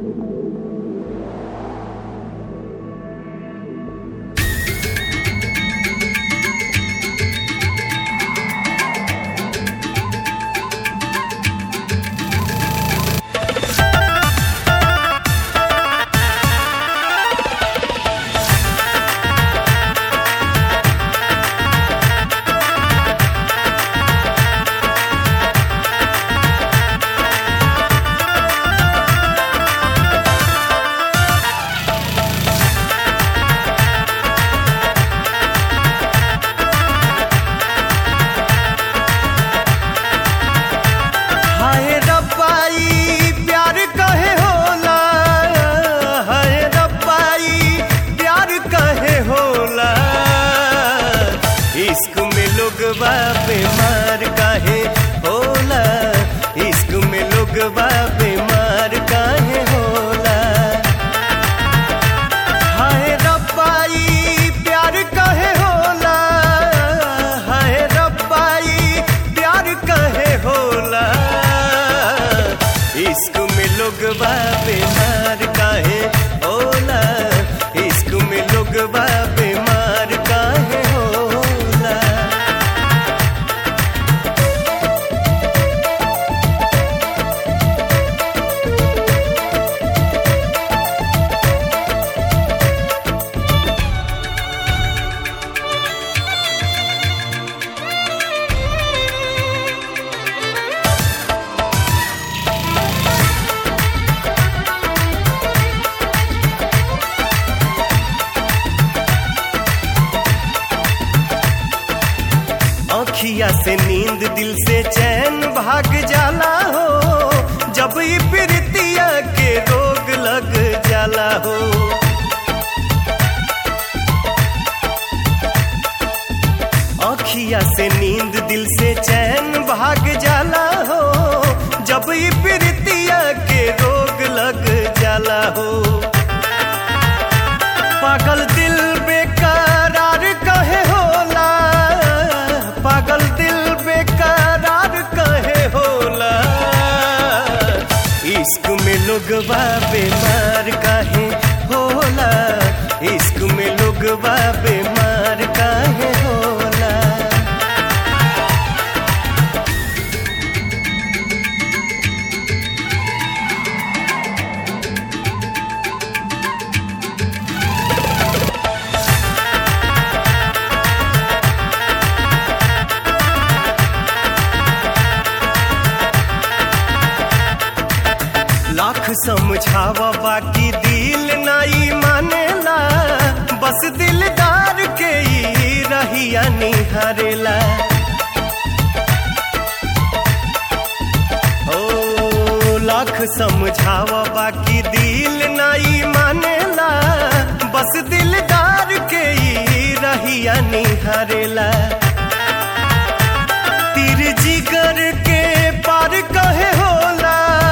इश्क में लोगवा बीमार काहे होला, इश्क में लोगवा बीमार काहे होला। हाय रब्बाई प्यार काहे होला, हाय रब्बाई प्यार काहे होला। इश्क में लोगवा बीमार काहे होला, इश्क में लोगवा बीमार काहे होला। अखिया से नींद दिल से चैन भाग जाला हो, जब ये प्रीतिया के रोग लग जाला हो। अखिया से नींद दिल से चैन भाग जाला हो, जब ये प्रीतिया के रोग लग जाला हो। पागल दिल बेकरार कहे होला, पागल दिल बेकरार कहे होला। इश्क में लोगवा बीमार काहे होला, इश्क में लोगवा बीमार काहे होला। लाख समझावा बाकी दिल नाई मानेला, बस दिलदार के ही रहिया निहारेला। ओ लाख समझावा बाकी दिल नाई मानेला, बस दिलदार के ही रहिया निहारेला। तीर जिगर के पार कहे होला,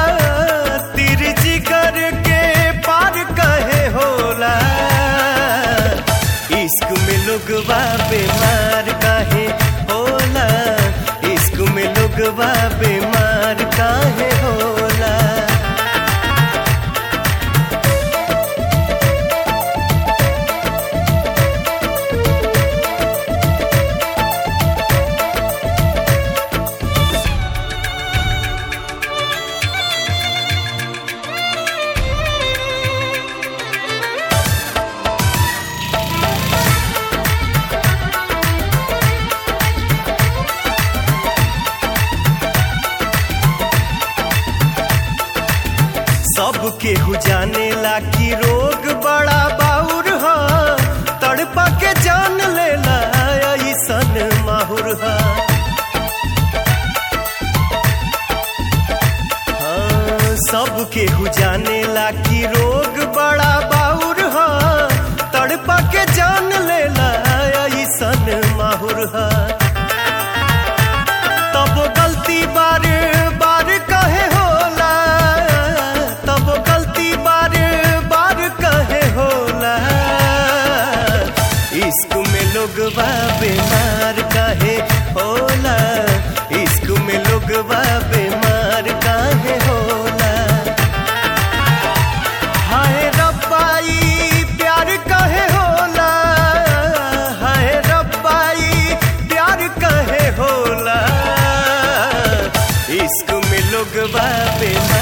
जिगर के पार कहे होला। इश्क में लोगवा बीमार काहे होला, इश्क में लोगवा बीमार काहे होला। सब केहू जानेला कि रोग बड़ा बाउर हा, तड़पा के जान लेला ऐसन माहुर हा। हाँ, सब केहू जानेला कि रोग बड़ा बाउर हा, तड़पा के जान लेला ऐसन माहुर हा। तब गलती बार बार कहे होला, तब गलती बार बार कहे होला। इश्क में लोगवा बीमार काहे होला, इश्क में लोगवा बीमार काहे होला। जुगवा पे